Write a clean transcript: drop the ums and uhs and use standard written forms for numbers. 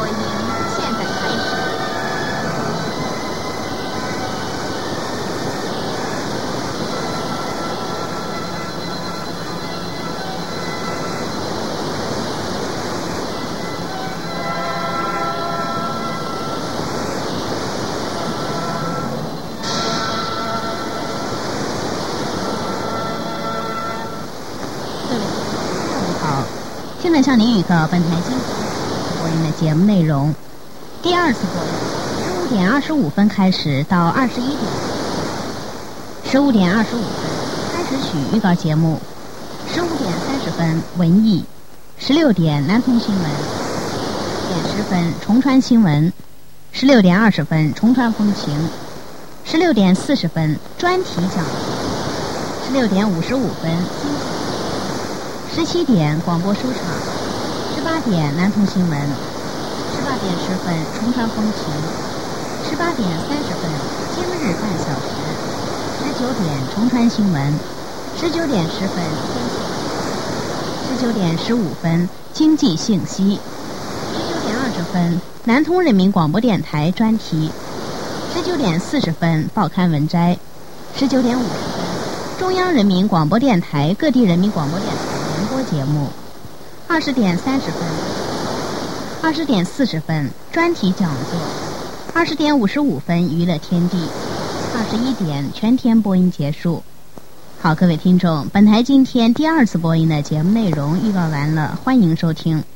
播音现在开始。现在向您预告本台今天播音的节目内容。第二次播音15点25分开始到21点，15点25分开始曲预告节目，15点30分文艺，16点南通新闻，10点10分崇川新闻，16点20分崇川风情，16点40分专题讲，16点55分17点广播书场，18点南通新闻，18点10分崇川风情，18点30分今日半小时，19点崇川新闻，19点10分19点15分经济信息，19点20分南通人民广播电台专题，19点40分报刊文摘，19点50分中央人民广播电台各地人民广播电台联播节目，20点30分，20点40分专题讲座，20点55分娱乐天地，21点全天播音结束。好，各位听众，本台今天第二次播音的节目内容预告完了，欢迎收听。